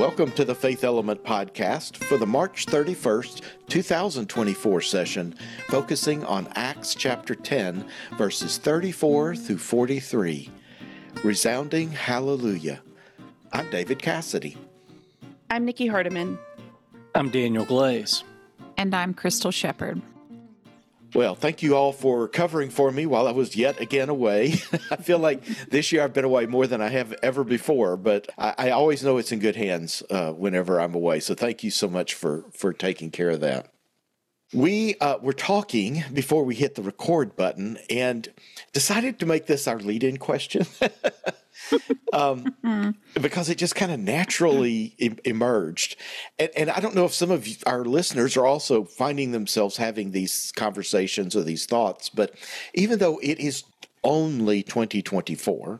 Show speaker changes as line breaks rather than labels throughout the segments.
Welcome to the Faith Element Podcast for the March 31st, 2024 session, focusing on Acts chapter 10, verses 34 through 43. Resounding Hallelujah. I'm David Cassidy.
I'm Nikki Hardiman.
I'm Daniel Glaze.
And I'm Crystal Shepard.
Well, thank you all for covering for me while I was yet again away. I feel like this year I've been away more than I have ever before, but I always know it's in good hands whenever I'm away. So thank you so much for taking care of that. We were talking before we hit the record button and decided to make this our lead-in question because it just kind of naturally emerged. And I don't know if some of our listeners are also finding themselves having these conversations or these thoughts, but even though it is only 2024,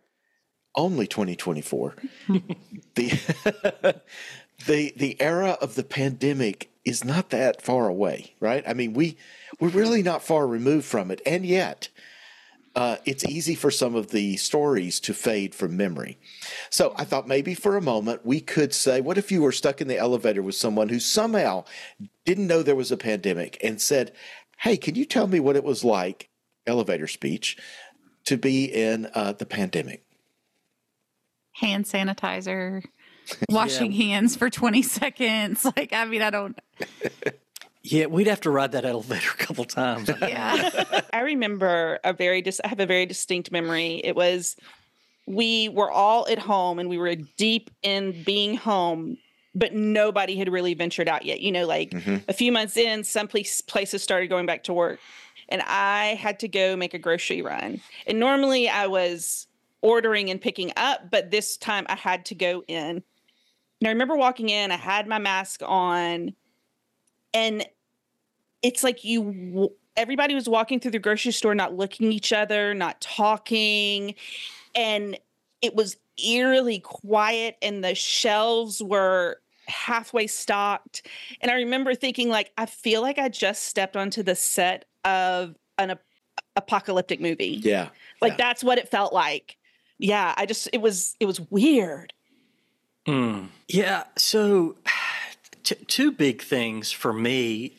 the era of the pandemic is not that far away, right? I mean, we're really not far removed from it, and yet it's easy for some of the stories to fade from memory. So I thought maybe for a moment we could say, what if you were stuck in the elevator with someone who somehow didn't know there was a pandemic and said, hey, can you tell me what it was like, elevator speech, to be in the pandemic?
Hand sanitizer. Washing hands for 20 seconds. I don't.
Yeah, we'd have to ride that elevator a couple times.
Yeah.
I remember I have a very distinct memory. It was, we were all at home and we were deep in being home, but nobody had really ventured out yet. A few months in, some places started going back to work and I had to go make a grocery run. And normally I was ordering and picking up, but this time I had to go in. And I remember walking in, I had my mask on, and it's like everybody was walking through the grocery store, not looking at each other, not talking, and it was eerily quiet, and the shelves were halfway stocked. And I remember thinking, I feel like I just stepped onto the set of an apocalyptic movie.
Yeah.
That's what it felt like. Yeah, it was weird.
Yeah, so two big things for me.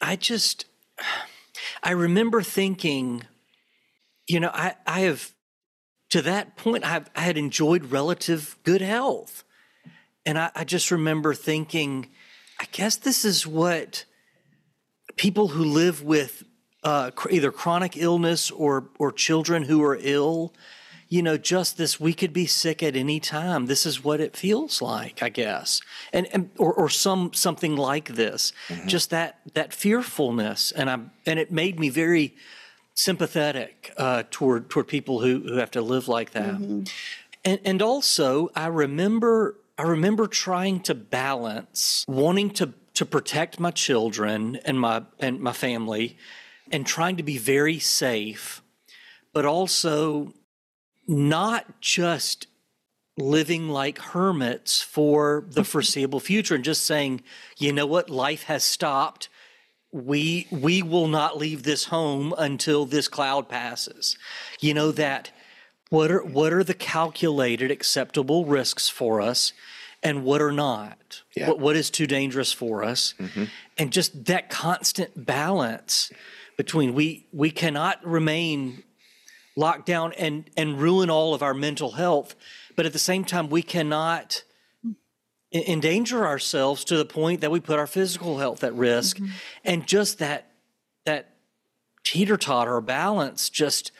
I remember thinking, I have, to that point, I had enjoyed relative good health. And I just remember thinking, I guess this is what people who live with either chronic illness or children who are ill, just this, we could be sick at any time. This is what it feels like, I guess. Or something like this, just that fearfulness. And it made me very sympathetic toward people who have to live like that. Mm-hmm. And also I remember trying to balance wanting to protect my children and my family and trying to be very safe, but also not just living like hermits for the foreseeable future and just saying, you know what, life has stopped. We will not leave this home until this cloud passes. That what are the calculated acceptable risks for us and what are not? Yeah. What is too dangerous for us? Mm-hmm. And just that constant balance between we cannot remain locked down and ruin all of our mental health, but at the same time, we cannot endanger ourselves to the point that we put our physical health at risk. Mm-hmm. And just that teeter-totter balance,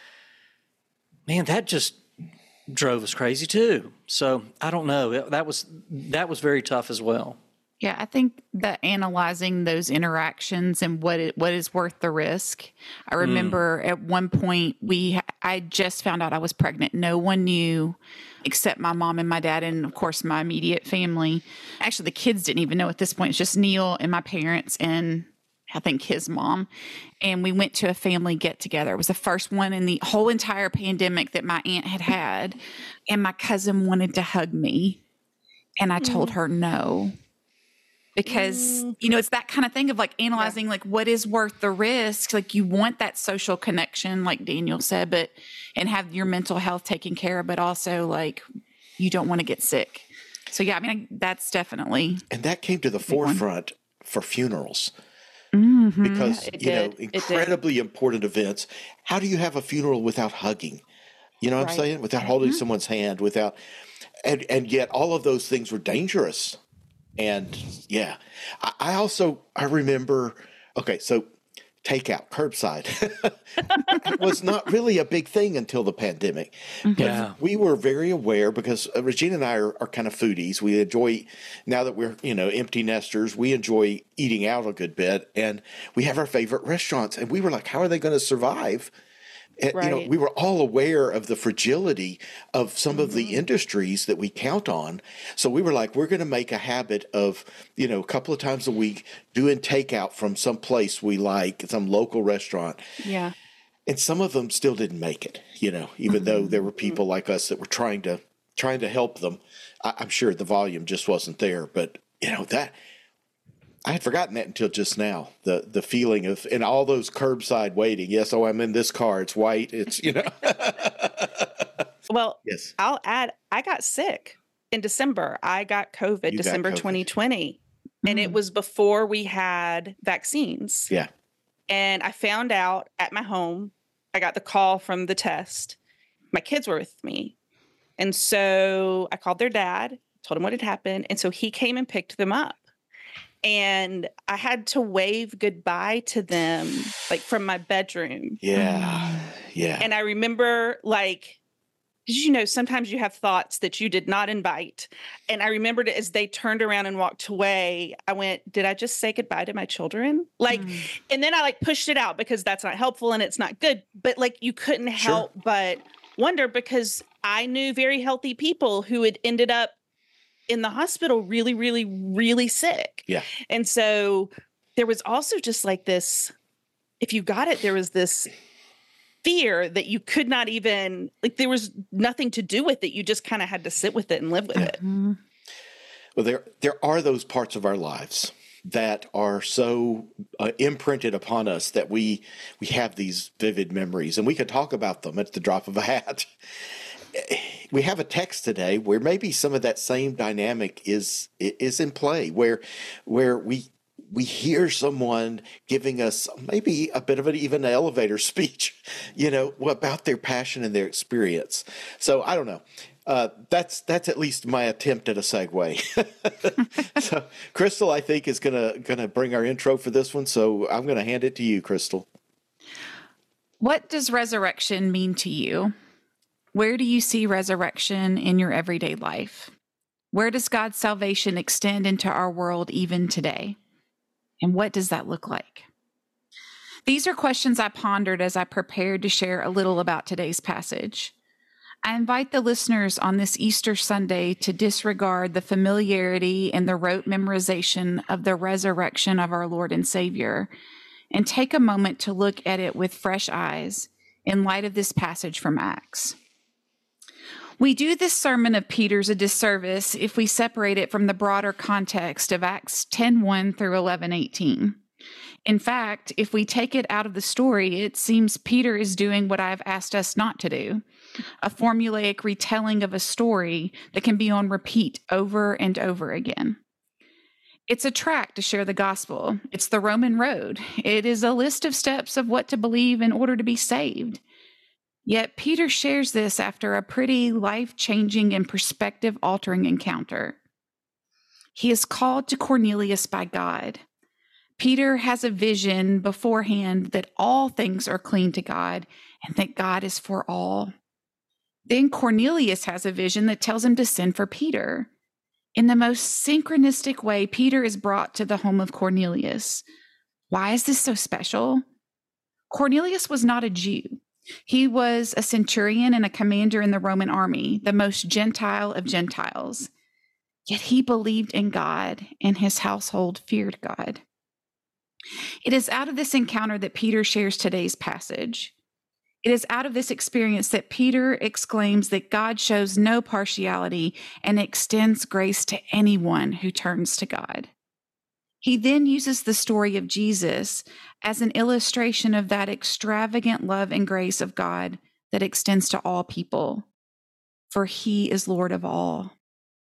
that just drove us crazy too. So I don't know. That was very tough as well.
Yeah, I think that analyzing those interactions and what is worth the risk. I remember at one point I just found out I was pregnant. No one knew except my mom and my dad and, of course, my immediate family. Actually, the kids didn't even know at this point. It's just Neil and my parents and I think his mom. And we went to a family get-together. It was the first one in the whole entire pandemic that my aunt had. And my cousin wanted to hug me. And I told her no. Because, it's that kind of thing of analyzing, what is worth the risk? You want that social connection, like Daniel said, and have your mental health taken care of, but also you don't want to get sick. So yeah, I mean, that's definitely.
And that came to the forefront for funerals.
Mm-hmm.
Because,
It
you know,
did. It did.
incredibly important events. How do you have a funeral without hugging? You know what I'm
Right.
saying? Without holding someone's hand, without, and yet all of those things were dangerous. And yeah, I remember, okay, so takeout, curbside was not really a big thing until the pandemic. But
Yeah.
we were very aware because Regina and I are kind of foodies. We enjoy, now that we're, you know, empty nesters, we enjoy eating out a good bit. And we have our favorite restaurants. And we were like, how are they going to survive? And, you know,
Right.
we were all aware of the fragility of some of the industries that we count on. So we were like, we're going to make a habit of, you know, a couple of times a week doing takeout from some place we like, some local restaurant.
Yeah.
And some of them still didn't make it, you know, even though there were people like us that were trying to help them. I'm sure the volume just wasn't there, but you know, that I had forgotten that until just now. The feeling of, and all those curbside waiting. Yes, oh, I'm in this car. It's white. It's, you know.
Well,
Yes.
I'll add, I got sick in December. I got COVID
You got
December
COVID.
2020. And it was before we had vaccines.
Yeah.
And I found out at my home, I got the call from the test. My kids were with me. And so I called their dad, told him what had happened. And so he came and picked them up. And I had to wave goodbye to them, like from my bedroom.
Yeah. Yeah.
And I remember, like, 'cause, you know, sometimes you have thoughts that you did not invite. And I remembered as they turned around and walked away, I went, did I just say goodbye to my children? Like, and then I like pushed it out because that's not helpful and it's not good. But like, you couldn't help but wonder, because I knew very healthy people who had ended up in the hospital really, really, really sick.
Yeah.
And so there was also just like this, if you got it, there was this fear that you could not even, like, there was nothing to do with it. You just kind of had to sit with it and live with it.
Well, there are those parts of our lives that are so imprinted upon us that we have these vivid memories, and we could talk about them at the drop of a hat. We have a text today where maybe some of that same dynamic is in play, where we hear someone giving us maybe a bit of an even elevator speech, you know, about their passion and their experience. So I don't know. That's at least my attempt at a segue. So Crystal, I think, is gonna bring our intro for this one. So I'm gonna hand it to you, Crystal.
What does resurrection mean to you? Where do you see resurrection in your everyday life? Where does God's salvation extend into our world even today? And what does that look like? These are questions I pondered as I prepared to share a little about today's passage. I invite the listeners on this Easter Sunday to disregard the familiarity and the rote memorization of the resurrection of our Lord and Savior, and take a moment to look at it with fresh eyes in light of this passage from Acts. We do this sermon of Peter's a disservice if we separate it from the broader context of Acts 10:1 through 11:18. In fact, if we take it out of the story, it seems Peter is doing what I've asked us not to do, a formulaic retelling of a story that can be on repeat over and over again. It's a tract to share the gospel. It's the Roman road. It is a list of steps of what to believe in order to be saved. Yet Peter shares this after a pretty life-changing and perspective-altering encounter. He is called to Cornelius by God. Peter has a vision beforehand that all things are clean to God and that God is for all. Then Cornelius has a vision that tells him to send for Peter. In the most synchronistic way, Peter is brought to the home of Cornelius. Why is this so special? Cornelius was not a Jew. He was a centurion and a commander in the Roman army, the most Gentile of Gentiles. Yet he believed in God, and his household feared God. It is out of this encounter that Peter shares today's passage. It is out of this experience that Peter exclaims that God shows no partiality and extends grace to anyone who turns to God. He then uses the story of Jesus as an illustration of that extravagant love and grace of God that extends to all people, for he is Lord of all.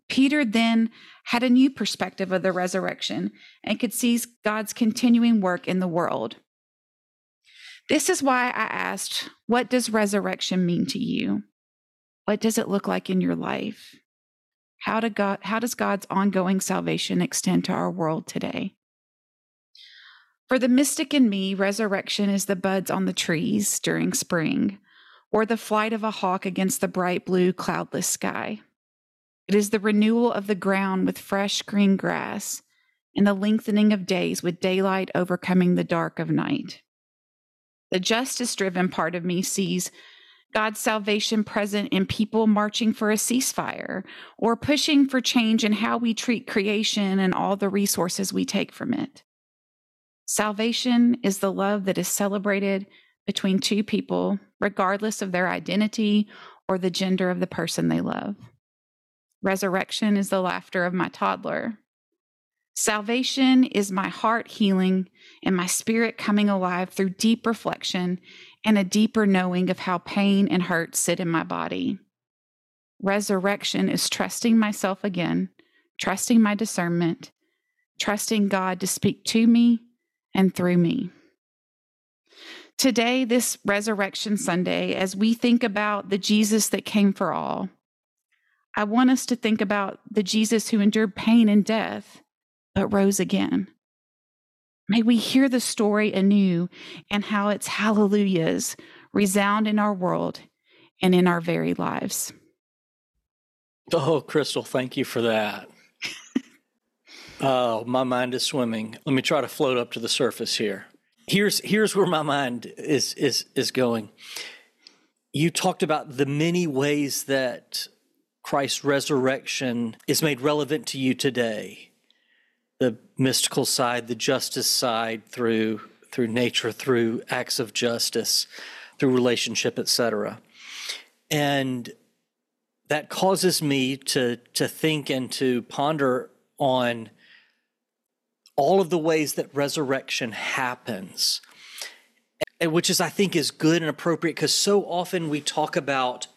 Peter then had a new perspective of the resurrection and could see God's continuing work in the world. This is why I asked, what does resurrection mean to you? What does it look like in your life? How does God's ongoing salvation extend to our world today? For the mystic in me, resurrection is the buds on the trees during spring, or the flight of a hawk against the bright blue, cloudless sky. It is the renewal of the ground with fresh green grass and the lengthening of days with daylight overcoming the dark of night. The justice-driven part of me sees God's salvation present in people marching for a ceasefire or pushing for change in how we treat creation and all the resources we take from it. Salvation is the love that is celebrated between two people, regardless of their identity or the gender of the person they love. Resurrection is the laughter of my toddler. Salvation is my heart healing and my spirit coming alive through deep reflection and a deeper knowing of how pain and hurt sit in my body. Resurrection is trusting myself again, trusting my discernment, trusting God to speak to me and through me. Today, this Resurrection Sunday, as we think about the Jesus that came for all, I want us to think about the Jesus who endured pain and death, but rose again. May we hear the story anew and how its hallelujahs resound in our world and in our very lives.
Oh, Crystal, thank you for that. Oh, my mind is swimming. Let me try to float up to the surface here. Here's where my mind is going. You talked about the many ways that Christ's resurrection is made relevant to you today. The mystical side, the justice side, through nature, through acts of justice, through relationship, etc. And that causes me to think and to ponder on all of the ways that resurrection happens, which is, I think, is good and appropriate, because so often we talk about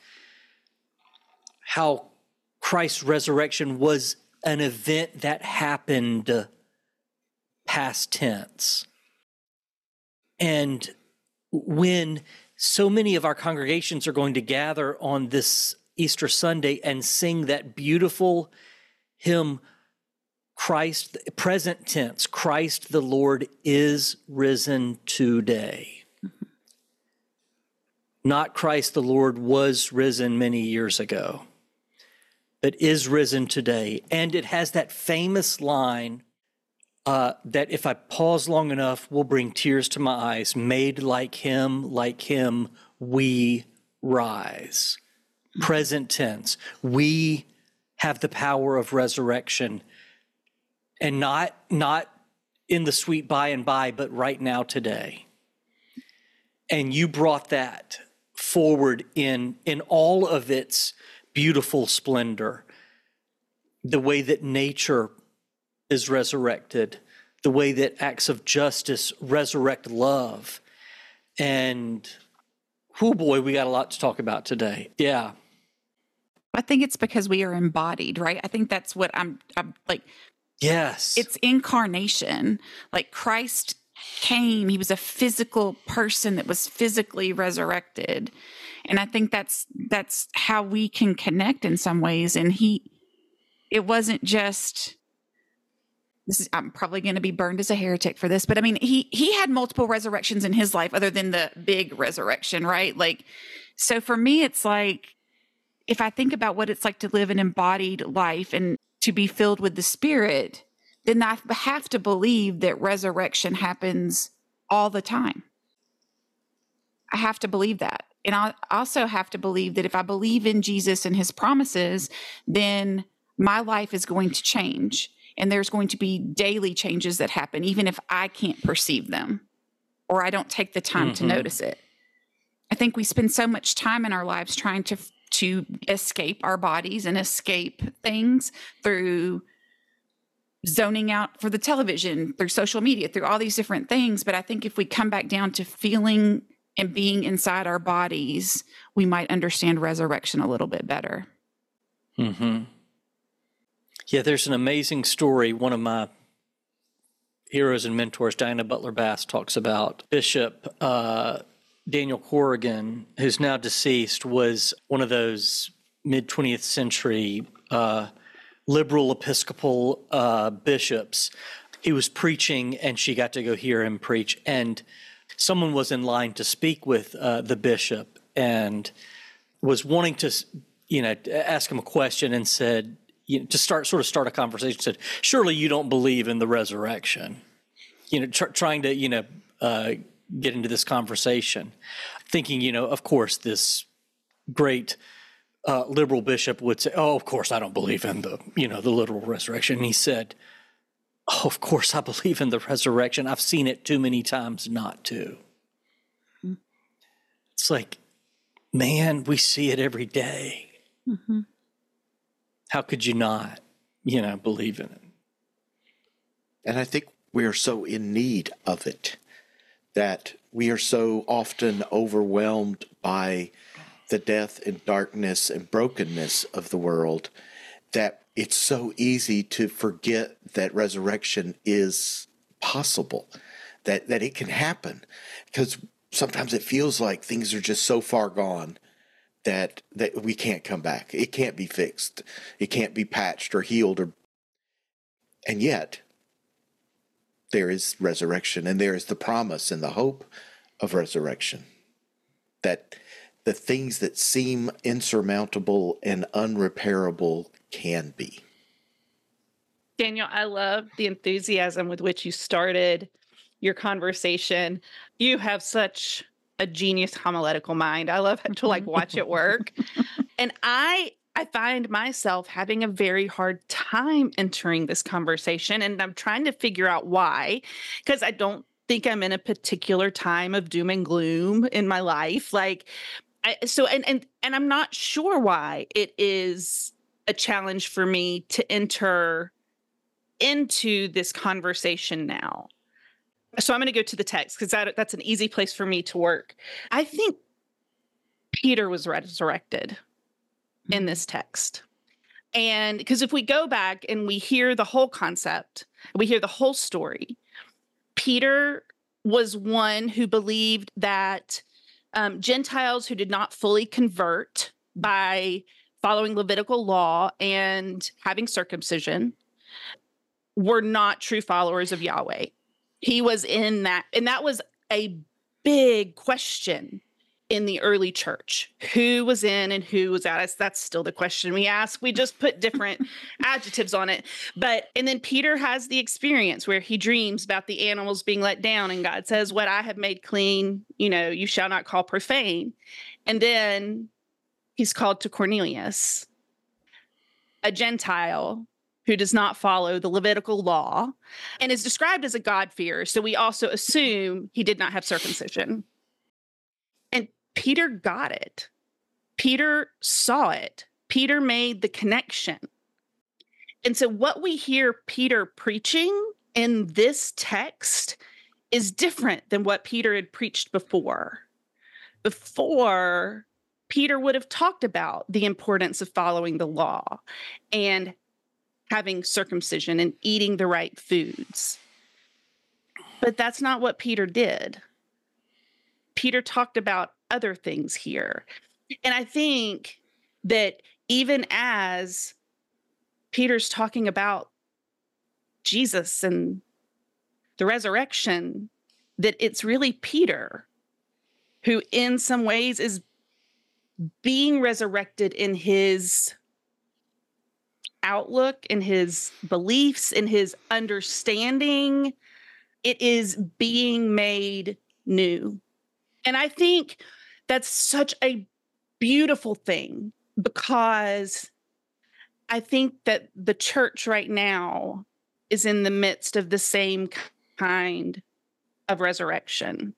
how Christ's resurrection was an event that happened past tense. And when so many of our congregations are going to gather on this Easter Sunday and sing that beautiful hymn, Christ, present tense, Christ the Lord is risen today. Not Christ the Lord was risen many years ago, but is risen today. And it has that famous line that if I pause long enough will bring tears to my eyes. Made like him, we rise. Present tense. We have the power of resurrection, and not in the sweet by and by, but right now, today. And you brought that forward in all of its beautiful splendor. The way that nature is resurrected, the way that acts of justice resurrect love. And, oh boy, we got a lot to talk about today. Yeah.
I think it's because we are embodied, right? I think that's what I'm like.
Yes.
It's incarnation. Like Christ came, he was a physical person that was physically resurrected. And I think that's how we can connect in some ways. And it wasn't just, I'm probably going to be burned as a heretic for this, but I mean, he had multiple resurrections in his life other than the big resurrection, right? Like, so for me, it's like, if I think about what it's like to live an embodied life and to be filled with the Spirit, then I have to believe that resurrection happens all the time. I have to believe that. And I also have to believe that if I believe in Jesus and his promises, then my life is going to change. And there's going to be daily changes that happen, even if I can't perceive them or I don't take the time to notice it. I think we spend so much time in our lives trying to escape our bodies and escape things through zoning out for the television, through social media, through all these different things. But I think if we come back down to feeling and being inside our bodies, we might understand resurrection a little bit better.
Mm-hmm. Yeah, there's an amazing story. One of my heroes and mentors, Diana Butler Bass, talks about Bishop Daniel Corrigan, who's now deceased, was one of those mid-20th century liberal Episcopal bishops. He was preaching, and she got to go hear him preach. And someone was in line to speak with the bishop and was wanting to, ask him a question, and said, to start a conversation, said, "Surely you don't believe in the resurrection?" Trying to, get into this conversation, thinking, of course, this great liberal bishop would say, "Oh, of course, I don't believe in the literal resurrection." And he said, "Oh, of course, I believe in the resurrection. I've seen it too many times not to." It's like, man, we see it every day.
Mm-hmm.
How could you not, believe in it?
And I think we are so in need of it that we are so often overwhelmed by the death and darkness and brokenness of the world that it's so easy to forget that resurrection is possible, that it can happen, because sometimes it feels like things are just so far gone that we can't come back. It can't be fixed. It can't be patched or healed. And yet, there is resurrection, and there is the promise and the hope of resurrection, that the things that seem insurmountable and unrepairable can be.
Daniel, I love the enthusiasm with which you started your conversation. You have such a genius homiletical mind. I love to watch it work. And I find myself having a very hard time entering this conversation, and I'm trying to figure out why, because I don't think I'm in a particular time of doom and gloom in my life. And I'm not sure why it is a challenge for me to enter into this conversation now. So I'm going to go to the text, because that's an easy place for me to work. I think Peter was resurrected in this text. And because if we go back and we hear the whole concept, we hear the whole story, Peter was one who believed that Gentiles who did not fully convert by following Levitical law and having circumcision were not true followers of Yahweh. He was in that, and that was a big question in the early church. Who was in and who was out? That's still the question we ask. We just put different adjectives on it. And then Peter has the experience where he dreams about the animals being let down, and God says, "What I have made clean, you shall not call profane." And then he's called to Cornelius, a Gentile who does not follow the Levitical law and is described as a God-fearer. So we also assume he did not have circumcision. And Peter got it. Peter saw it. Peter made the connection. And so what we hear Peter preaching in this text is different than what Peter had preached before. Before, Peter would have talked about the importance of following the law and having circumcision and eating the right foods. But that's not what Peter did. Peter talked about other things here. And I think that even as Peter's talking about Jesus and the resurrection, that it's really Peter who in some ways is being resurrected in his outlook, in his beliefs, in his understanding. It is being made new. And I think that's such a beautiful thing, because I think that the church right now is in the midst of the same kind of resurrection.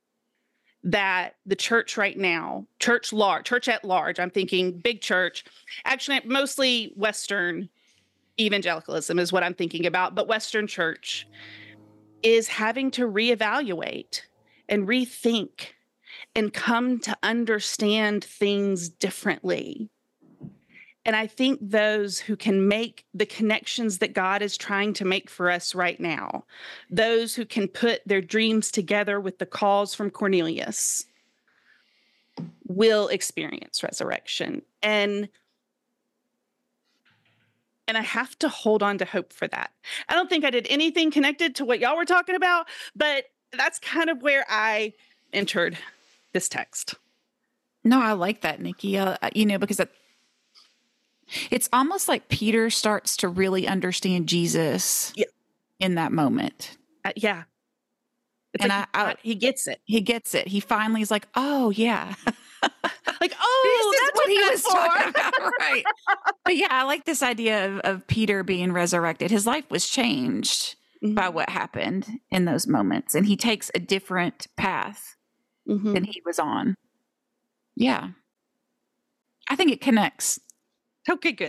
That the church right now, church at large, I'm thinking big church, actually mostly Western evangelicalism is what I'm thinking about, but Western church is having to reevaluate and rethink and come to understand things differently. And I think those who can make the connections that God is trying to make for us right now, those who can put their dreams together with the calls from Cornelius, will experience resurrection. And I have to hold on to hope for that. I don't think I did anything connected to what y'all were talking about, but that's kind of where I entered this text.
No, I like that, Nikki. Because it's almost like Peter starts to really understand Jesus in that moment.
Yeah. It's
And
like he gets it.
He gets it. He finally is like, oh, yeah.
Like, oh,
This is
that's
what he was talking
for.
about. Right. But yeah, I like this idea of Peter being resurrected. His life was changed by what happened in those moments. And he takes a different path than he was on. Yeah. I think it connects.
Okay, good.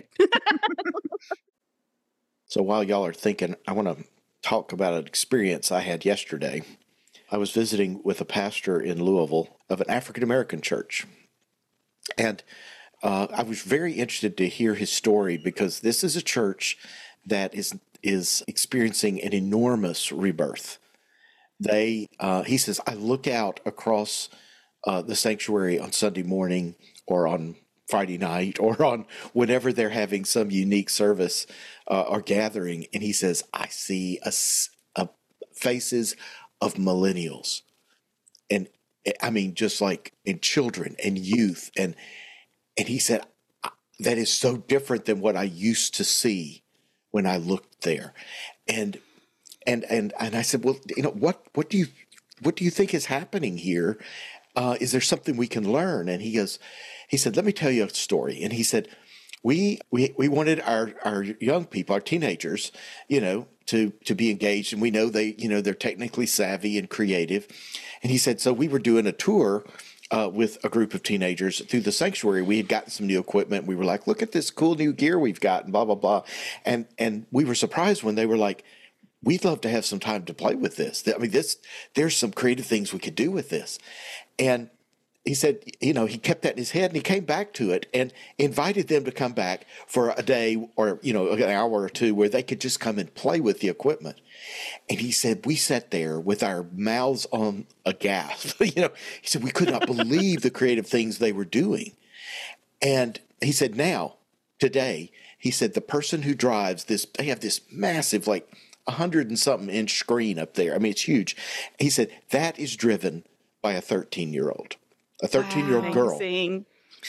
So while y'all are thinking, I want to talk about an experience I had yesterday. I was visiting with a pastor in Louisville of an African-American church. And I was very interested to hear his story because this is a church that is experiencing an enormous rebirth. He says, I look out across the sanctuary on Sunday morning or on Friday night or on whenever they're having some unique service or gathering. And he says, I see faces of millennials. And I mean, just like in children and youth. And he said, that is so different than what I used to see when I looked there. And I said, well, what do you think is happening here? Is there something we can learn? And he said, let me tell you a story. And he said, we wanted our young people, our teenagers, to be engaged. And we know they're technically savvy and creative. And he said, so we were doing a tour with a group of teenagers through the sanctuary. We had gotten some new equipment. We were like, look at this cool new gear we've got and blah, blah, blah. And we were surprised when they were like, we'd love to have some time to play with this. I mean, there's some creative things we could do with this. And he said, he kept that in his head and he came back to it and invited them to come back for a day or, an hour or two where they could just come and play with the equipment. And he said, we sat there with our mouths on a gasp. He said, we could not believe the creative things they were doing. And he said, now, today, he said, the person who drives this, they have this massive, 100 and something inch screen up there. I mean, it's huge. He said, that is driven by a 13-year-old. A 13-year-old girl. And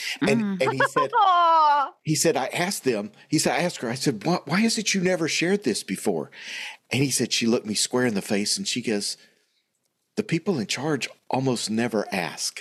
he said, I asked her, I said, why is it you never shared this before? And he said, she looked me square in the face and she goes, the people in charge almost never ask.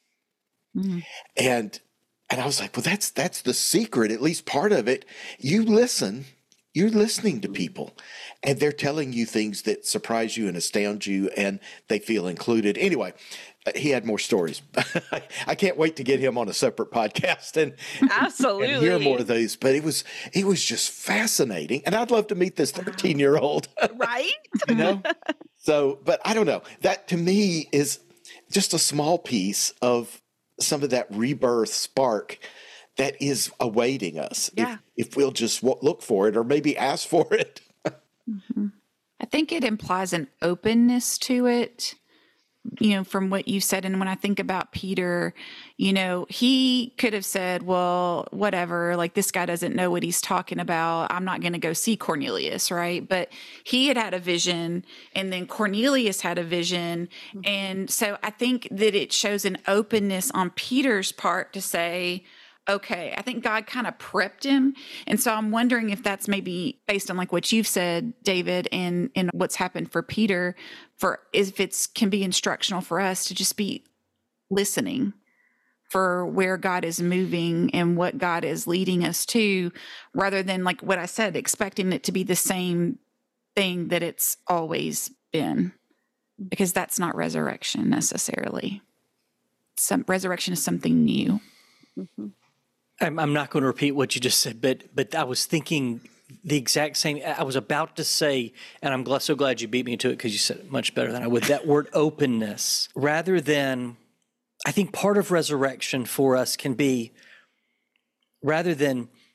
And I was like, well, that's the secret, at least part of it. You listen. You're listening to people and they're telling you things that surprise you and astound you and they feel included. Anyway, he had more stories. I can't wait to get him on a separate podcast and hear more of those. But it was just fascinating. And I'd love to meet this 13-year-old.
Right?
So, but I don't know. That to me is just a small piece of some of that rebirth spark that is awaiting us if we'll just look for it or maybe ask for it.
I think it implies an openness to it, from what you said. And when I think about Peter, he could have said, well, whatever, this guy doesn't know what he's talking about. I'm not going to go see Cornelius, right? But he had a vision and then Cornelius had a vision. And so I think that it shows an openness on Peter's part to say, okay, I think God kind of prepped him. And so I'm wondering if that's maybe based on what you've said, David, and what's happened for Peter, if it can be instructional for us to just be listening for where God is moving and what God is leading us to, rather than what I said, expecting it to be the same thing that it's always been, because that's not resurrection necessarily. Resurrection is something new.
I'm not going to repeat what you just said, but I was thinking the exact same. I was about to say, and I'm so glad you beat me to it because you said it much better than I would, that word openness. Rather than, I think part of resurrection for us can be, rather than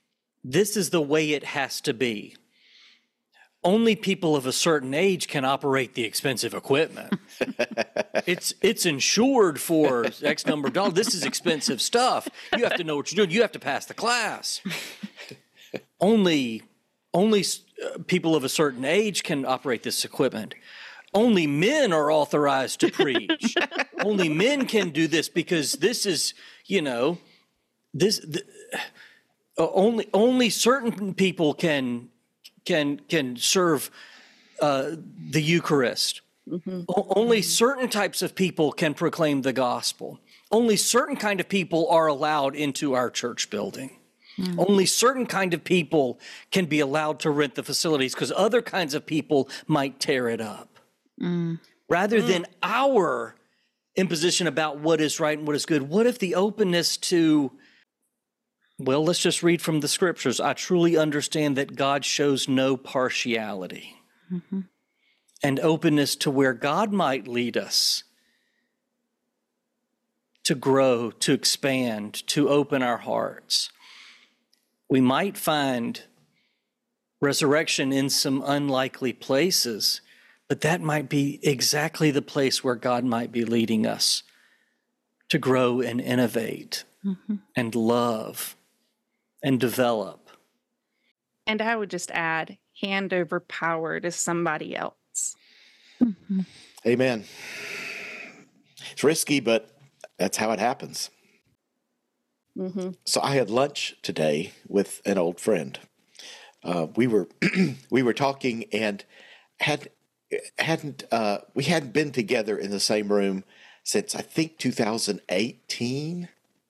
this is the way it has to be. Only people of a certain age can operate the expensive equipment. It's insured for X number of dollars. This is expensive stuff. You have to know what you're doing. You have to pass the class. Only people of a certain age can operate this equipment. Only men are authorized to preach. Only men can do this because this is, only certain people can serve the Eucharist. Mm-hmm. Only certain types of people can proclaim the gospel. Only certain kind of people are allowed into our church building. Mm-hmm. Only certain kind of people can be allowed to rent the facilities because other kinds of people might tear it up. Rather than our imposition about what is right and what is good, what if the openness to, well, let's just read from the scriptures. I truly understand that God shows no partiality. Mm-hmm. And openness to where God might lead us to grow, to expand, to open our hearts. We might find resurrection in some unlikely places, but that might be exactly the place where God might be leading us to grow and innovate and love and develop.
And I would just add, hand over power to somebody else.
Mm-hmm. Amen. It's risky, but that's how it happens. Mm-hmm. So I had lunch today with an old friend. We were talking and we hadn't been together in the same room since I think 2018,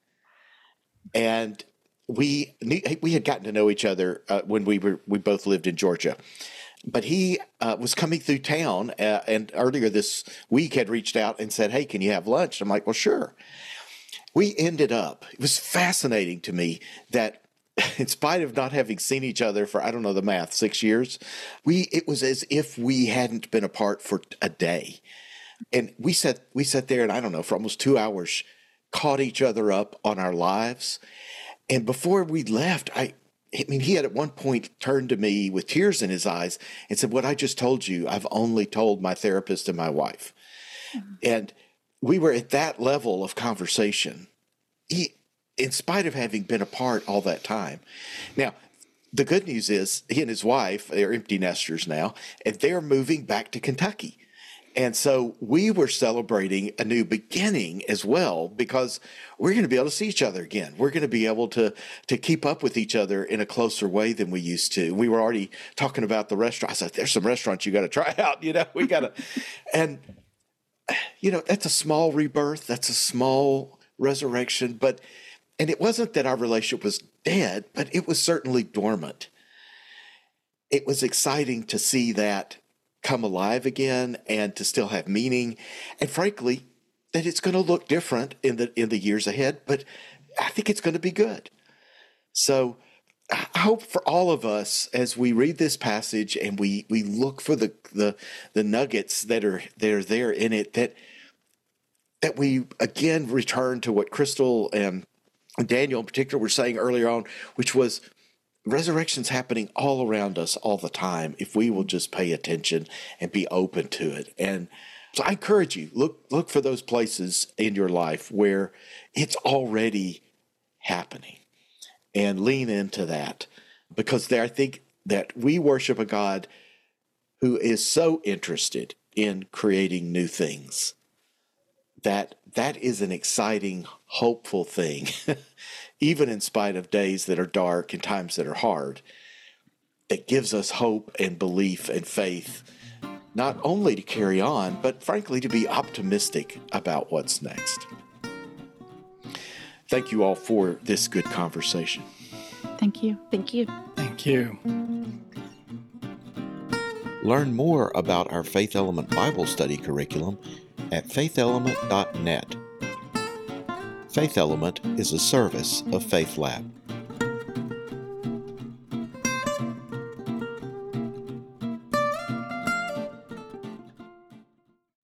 and we had gotten to know each other when we both lived in Georgia. But he was coming through town, and earlier this week had reached out and said, "Hey, can you have lunch?" I'm like, "Well, sure." We ended up. It was fascinating to me that, in spite of not having seen each other for, I don't know the math, 6 years, it was as if we hadn't been apart for a day. And we sat there and, I don't know, for almost 2 hours, caught each other up on our lives. And before we left, he had at one point turned to me with tears in his eyes and said, "What I just told you, I've only told my therapist and my wife." Mm-hmm. And we were at that level of conversation. In spite of having been apart all that time. Now, the good news is he and his wife, they're empty nesters now, and they're moving back to Kentucky. And so we were celebrating a new beginning as well, because we're going to be able to see each other again. We're going to be able to keep up with each other in a closer way than we used to. We were already talking about the restaurant. I said, "There's some restaurants you got to try out, we got to." And, that's a small rebirth. That's a small resurrection, and it wasn't that our relationship was dead, but it was certainly dormant. It was exciting to see that come alive again and to still have meaning. And frankly, that it's going to look different in the years ahead, but I think it's going to be good. So I hope for all of us, as we read this passage and we look for the nuggets that are there in it, that we again return to what Crystal and Daniel in particular were saying earlier on, which was resurrection's happening all around us all the time if we will just pay attention and be open to it. And so I encourage you, look for those places in your life where it's already happening and lean into that, because I think that we worship a God who is so interested in creating new things. That is an exciting, hopeful thing, even in spite of days that are dark and times that are hard, that gives us hope and belief and faith, not only to carry on, but frankly, to be optimistic about what's next. Thank you all for this good conversation.
Thank you.
Thank you.
Thank you.
Learn more about our Faith Element Bible study curriculum at faithelement.net. Faith Element is a service of Faith Lab.